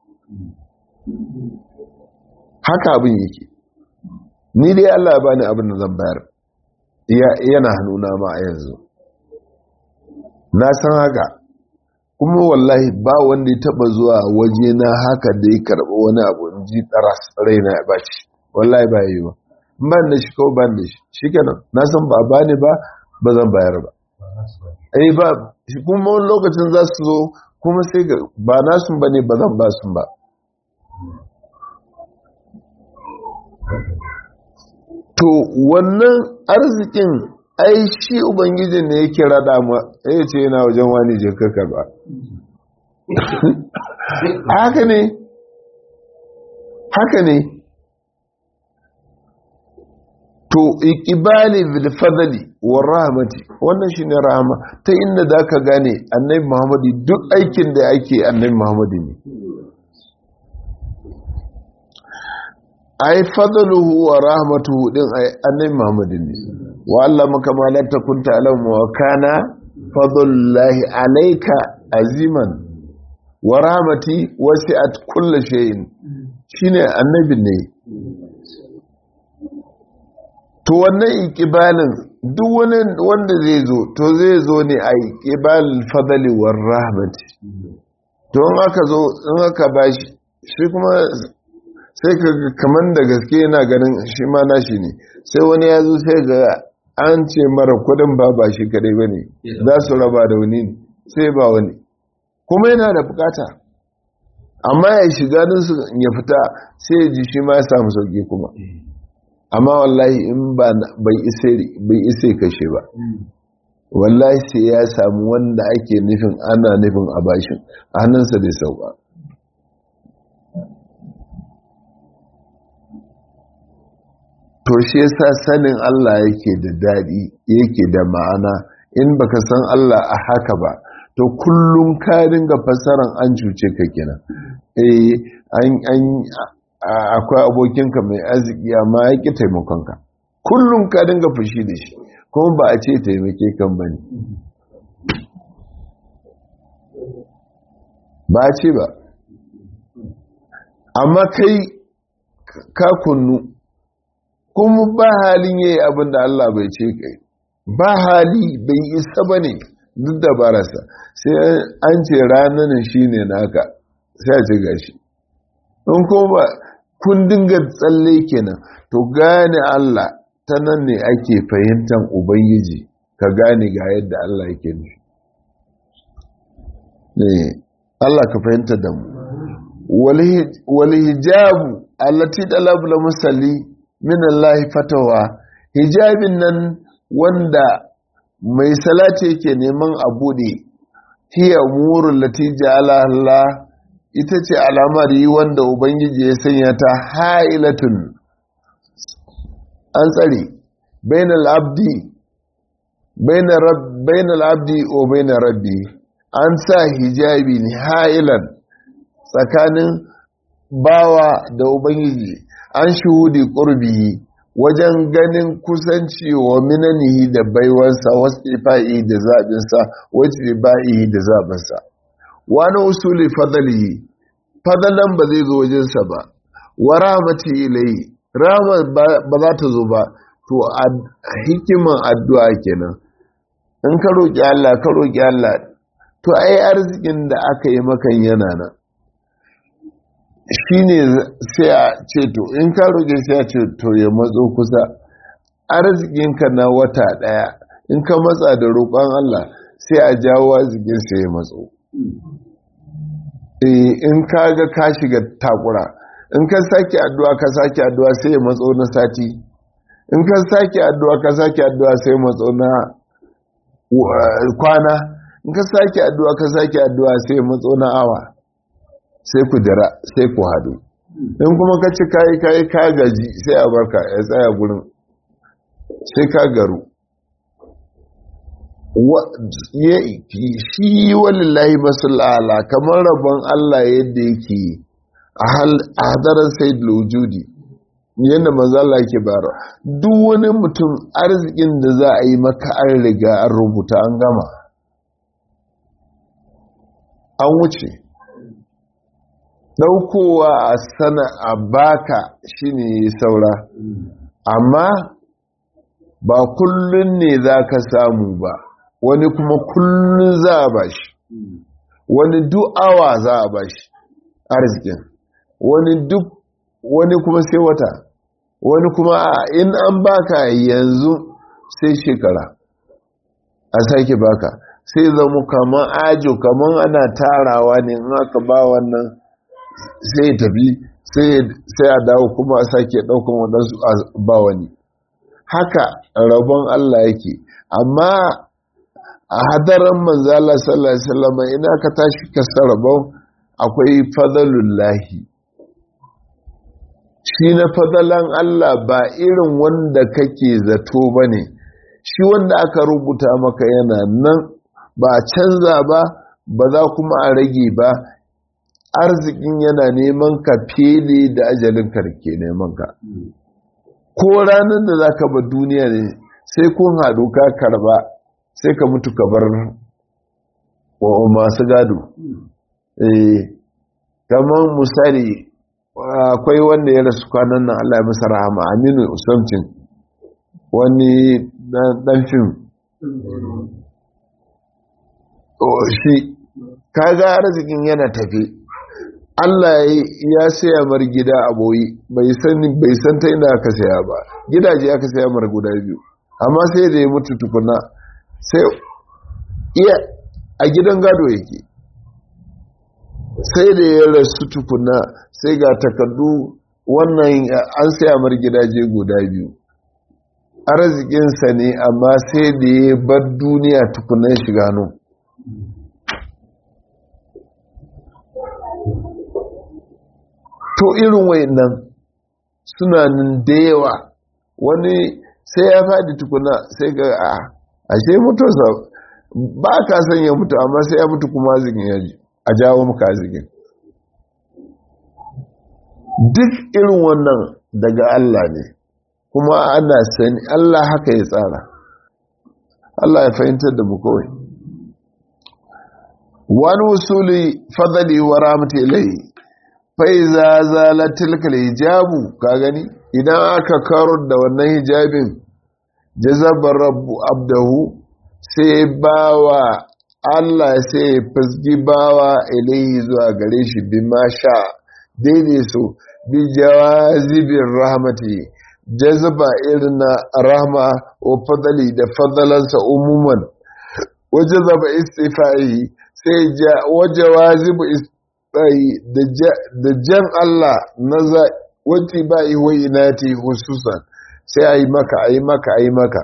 haka abin yake ni dai Allah ya bani abin da zan bayar yana hannuna ma a yanzu na san haka kuma wallahi ba wanda ya taba zuwa waje na haka da ya karɓi wani abu in ji ɗaras raina ya bashi wallahi ba yi ba ban da shi kawai ban da shi shikenan na san ba bani ba ba zan bayar ba ba kuma wani lokacin za su zo kuma sai ba nasun ba ne ba zan ba sun ba to wannan arzikin ai shi ubangijin ne yake rada ma ya ce yana wajen wani je ka ba haka ne to ikibali bil fadli war rahmati wannan shine rahama ta inda da ka gane annabi Muhammadu duk aikin da yake annabi Muhammadu ne ai fadluhu wa rahmatuhu din annabi Muhammadu ne wa Allah maka ma la takun ta'lamu wa kana fadlullahi alayka aziman wa rahmati wasi'at kulli shay'in shine annabi ne to wannan ikibalin duk wanda zai zo to zai zo ne a ikibalin fadali war rahmati to in aka zo in aka bashi shi kuma sai ka kaman da gaske yana ganin shi ma nashi ne sai wani ya zo sai ga an ce mara kudin ba shi kadai bane za su raba da wani ne sai ba wani kuma yana da bukata amma ya shiga din su ya fita sai ya ji shi ma ya samu sauki kuma amma wallahi in bai isa kashe ba wallahi sai ya samu wanda ake nufin ana nufin a bashin a hannunsa da sauka to shi yasa sanin Allah yake da daɗi yake da ma'ana in baka san Allah a haka ba to kullum ka dinga fassaran an cuce ka kenan akwai abokinka mai arziki amma ya ƙi taimakonka kullum ka dinga fushi da shi kuma ba a ce taimake kan bane ba a ce ba amma kai ka kunnu kuma ba halin yayi abin da Allah bai ce kai ba hali bai isa bane duk da barasa sai an ce ranar shine naka sai a ce gashi in kuma kun dinga tsalle kenan to gane Allah ta nan ne ake fahimtar ubangiji ka gane ga yadda Allah yake nufi ne Allah ka fahimta da mu wal hijabu allati talabul musalli min Allah fatawa hijabin nan wanda mai salati yake neman a bude hiya umurul lati ja'ala Allah ita ce alamari wanda ubangiji ya sanya ta hailatun an tsare bainal abdi o bainar rabbi an sa hijabi ne hailan tsakanin bawa da ubangiji an shuhudi qurbihi wajen ganin kusanci wa minanihi da baiwansa wasu ifa'i da zaɓinsa wasu ifa'i da zaɓinsa wani usuli fadalihi fadalan ba zai zo wajensa ba wa rahmati ilai rahmat ba za ta zo ba to a hikiman addu'a kenan in ka roƙi Allah to ai arzikin da aka yi makan yana nan shine sai a ce to in ka roƙe sai a ce to ya matso kusa arzikinka na wata ɗaya in ka matsa da roƙon Allah sai a jawo arzikin sai ya matso in ka ga ka shiga takura in ka sake addu'a sai ya matso na sati in ka sake addu'a sai matso na kwana in ka sake addu'a sai matso na awa sai ku jira sai ku hadu in kuma ka ci kayi ka gaji sai a barka ya tsaya gurin sai ka garu shi walillahi masulala kamar rabon Allah yadda yake a hadarar sai wujudi yadda mazala ke bara duk wani mutum arzikin da za a yi maka an riga an rubuta an gama an wuce daukowa a sana a baka shine saura amma ba kullun ne za ka samu ba wani kuma kullun za a bashi wani duk awa za a bashi arzikin wani kuma sai wata wani kuma in an baka yanzu sai shekara a sake baka sai zama kaman ajo kaman ana tarawa ne in aka ba wannan sai ya tafi sai a dawo kuma a sake daukan waɗansu a ba wani haka rabon Allah yake amma a hadaran manzala sallallahu alaihi wasallam ina ka tashi ka rabon akwai fadalullahi shi na fadalan Allah ba irin wanda kake zato bane shi wanda aka rubuta maka yana nan ba canza ba ba za kuma a rage ba arzikin yana neman ka fele da ajalin karke neman ka ko ranar da zaka ba duniya ne sai kun haɗu ka karba sai ka mutu ka bar masu gado kamar misali akwai wanda ya rasu kwanan nan Allah ya masa rahama Aminu Usamcin wani dan fim shi kaga arzikin yana tafi Allah ya saya mar gida a boyi bai san ta inda aka saya ba gidaje aka saya mar guda biyu amma sai da ya mutu tukuna sai iya a gidan gado yake sai da ya rasu tukuna sai ga takardu wannan an saya mar gidaje guda biyu arzikinsa ne amma sai da ya bar duniya tukuna shiga nan to irin wayannan suna nan da yawa wani sai ya faɗi tukuna sai ga ashe mutuwarsa ba ka san ya mutu amma sai ya mutu kuma zikin ya ji a jawo maka zikin duk irin wannan daga Allah ne kuma ana sani Allah haka ya tsara. Allah ya fahimtar da mu kawai. Wani usuli fadali wa rahmatu ilayhi fa iza zalat tilka hijabu, ka gani idan aka karo da wannan hijabin jazabar rabbu abdahu, sai bawa Allah sai fasgi bawa ilayhi zuwa gare shi bi ma sha daidai so bi jawazibin rahmati, jazaba irin na rahma wa fadali da fadalansa umuman, wajazaba istifai sai wajawazibu istifai da jan Allah na wati ba iwai inati hususan, sai a yi maka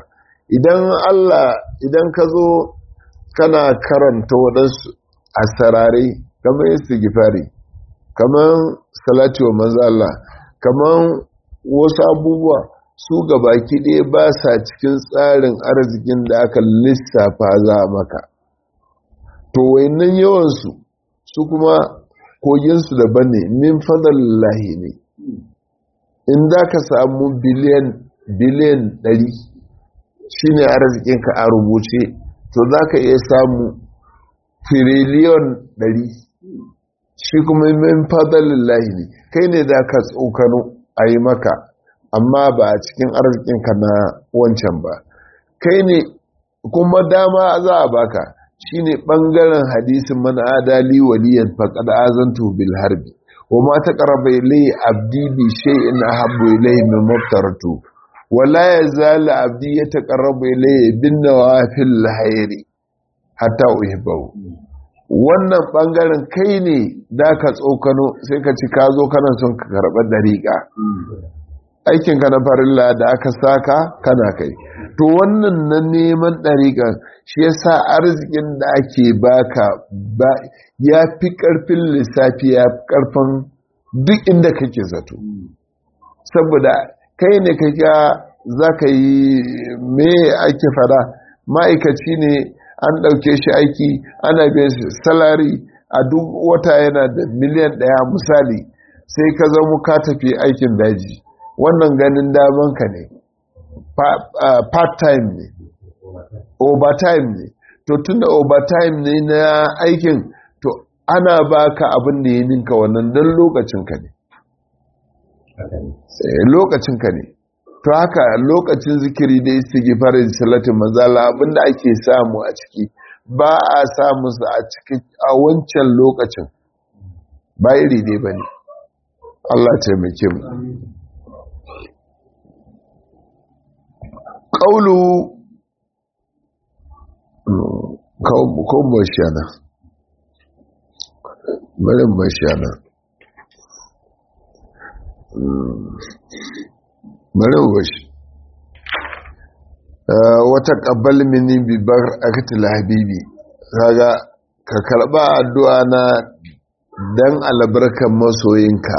idan ka zo kana karanta waɗansu a sarare kamar istighfari, kamar salati wa manzo Allah, kamar wasu abubuwa su gabaki ɗaya ba sa cikin tsarin arzikin da aka lissafa za maka. To wayannan yawansu su kuma koginsu daban ne, min fadlillahi ne. In za ka samu biliyan 100 shine arzikinka a rubuce, to za ka iya samu tiriliyon 100 shi kuma min fadlillahi ne. Kai ne za ka tsokano a yi maka, amma ba a cikin arzikinka na wancan ba. Kai ne kuma dama za a baka, shi ne ɓangaren hadisin man adali waliyan faƙad azantu bil harbi wa ma taqarraba ilayya abdi bi shay'in ahabbu ilayhi mimma aftaratu wa la yazalu abdi yataqarrabu ilayya bin nawafil hayri hatta uhibbu. Wannan ɓangaren kai ne da ka tsokano sai ka ci ka zo kana son ka karɓar dariƙa, aikinka na farilla da aka saka kana kai. To wannan na neman ɗariƙan shi yasa arzikin da ake baka ya fi ƙarfin lissafi, ya fi ƙarfin duk inda kake zato, saboda kai ne kaka za ka yi me ake fara, ma'aikaci ne an ɗauke shi aiki ana biyan shi salari a duk wata yana da miliyan 1 misali, sai ka zama ka tafi aikin daji, wannan ganin damanka ne, part-time ne, overtime ne. To tun da overtime ne na aikin, to ana baka abin da ya ninka wannan don lokacinka ne. Lokacinka ne. To haka lokacin zikiri da istighfarin salatin manzala abin da ake samu a ciki ba a samu su a wancan lokacin, ba iri ne ba ne. Allah taimake mu. Ƙaulu ko bashana, barin bashana, barin bashi wata ƙabbal mini bibar akatil habibi, kaga ka karɓa addu'a na dan albarkan masoyinka,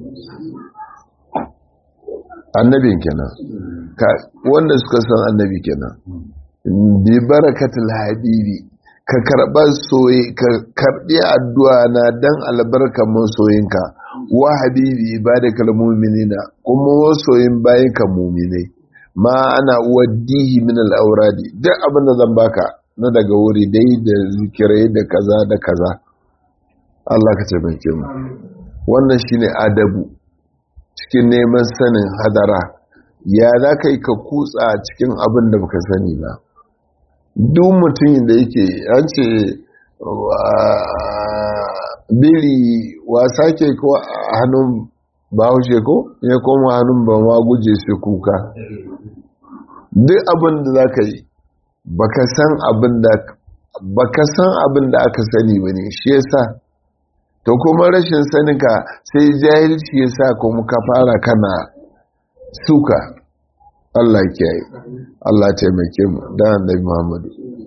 annabin kenan, wanda suka san annabi kenan, bi barakatul habibi, ka karɓi addu'a na dan albarkan masoyinka, wa habibi ibadakal mu'minina, kuma masoyin bayanka mu'minai, ma ana waddihi min al-awradi, duk abin da zan baka na daga wuri dai da zikirai da kaza da kaza, Allah ka taimake mu. Wannan shine adabu cikin neman sanin hadara, ya za ka yi ka kutsa cikin abin da baka sani ba. Duk mutumin da yake an ce biri wasa ke ko a hannun bahaushe ko ya koma hannun ba ma guje sai kuka. Duk abin da za ka yi baka san abin da aka sani ba ne, shi yasa to kuma rashin saninka sai jahilci yasa kuma ka fara kana suka. Allah kiyaye, Allah taimake mu da Annabi Muhammad.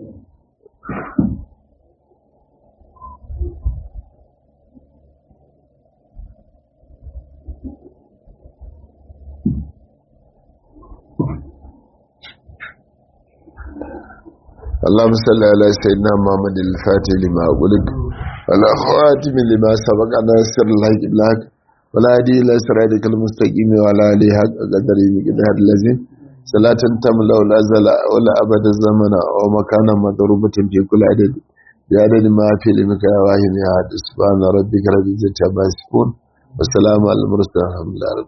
اللهم صل على سيدنا محمد الفاتح لما أغلق والخاتم لما سبق ناصر الحق بالحق ولا هدي إلى صراطك المستقيم ولا آله حق قدره مقدار اللازم صلاة تملأ الأزل ولا أبد الزمن ومكانا مضروبة في كل عدد بعدد ما في علمك يا واحد يا أحد سبحان ربك رب العزة عما يصفون والسلام على المرسلين الحمد لله رب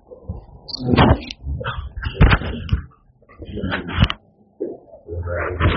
العالمين.